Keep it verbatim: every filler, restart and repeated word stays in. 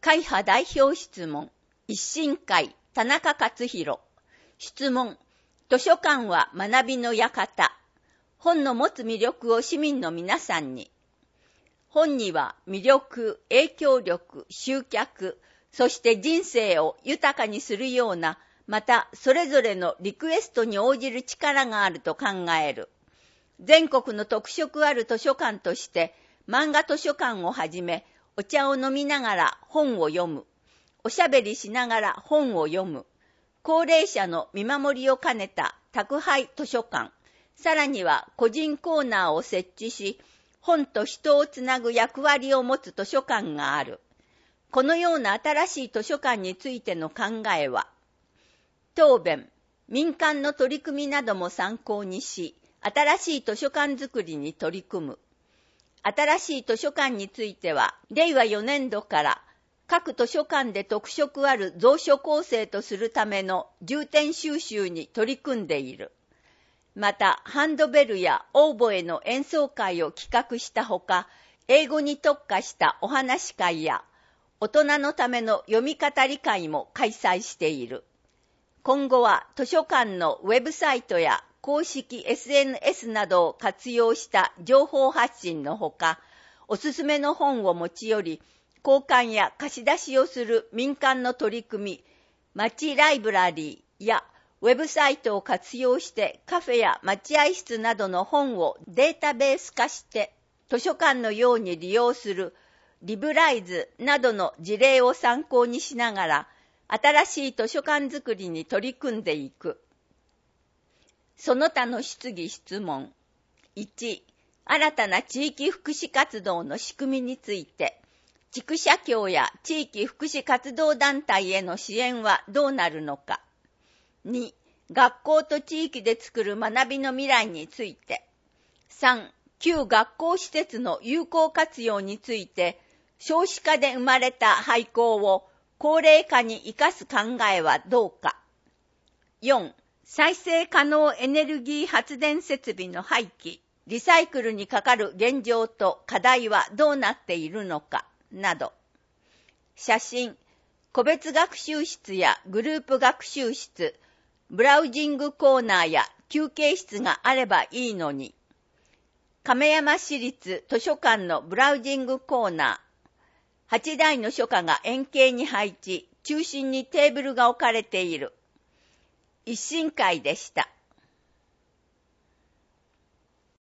会派代表質問。一新会、田中勝弘。質問。図書館は学びの館。本の持つ魅力を市民の皆さんに。本には魅力、影響力、集客、そして人生を豊かにするような、またそれぞれのリクエストに応じる力があると考える。全国の特色ある図書館として、漫画図書館をはじめ、お茶を飲みながら本を読む。おしゃべりしながら本を読む。高齢者の見守りを兼ねた宅配図書館。さらには個人コーナーを設置し、本と人をつなぐ役割を持つ図書館がある。このような新しい図書館についての考えは、答弁、民間の取り組みなども参考にし、新しい図書館づくりに取り組む。新しい図書館については、れいわよねんどから各図書館で特色ある蔵書構成とするための重点収集に取り組んでいる。また、ハンドベルやオーボエの演奏会を企画したほか、英語に特化したお話会や、大人のための読み語り会も開催している。今後は図書館のウェブサイトや公式 エスエヌエス などを活用した情報発信のほか、おすすめの本を持ち寄り、交換や貸し出しをする民間の取り組み、町ライブラリーやウェブサイトを活用してカフェや待合室などの本をデータベース化して図書館のように利用するリブライズなどの事例を参考にしながら、新しい図書館づくりに取り組んでいく。その他の質疑質問。いち、新たな地域福祉活動の仕組みについて、地区社協や地域福祉活動団体への支援はどうなるのか。に、学校と地域で作る学びの未来について。さん、旧学校施設の有効活用について、少子化で生まれた廃校を高齢化に生かす考えはどうか。よん、再生可能エネルギー発電設備の廃棄、リサイクルにかかる現状と課題はどうなっているのか、など。写真、個別学習室やグループ学習室、ブラウジングコーナーや休憩室があればいいのに。亀山市立図書館のブラウジングコーナー、はちだいの書架が円形に配置、中心にテーブルが置かれている。一新会でした。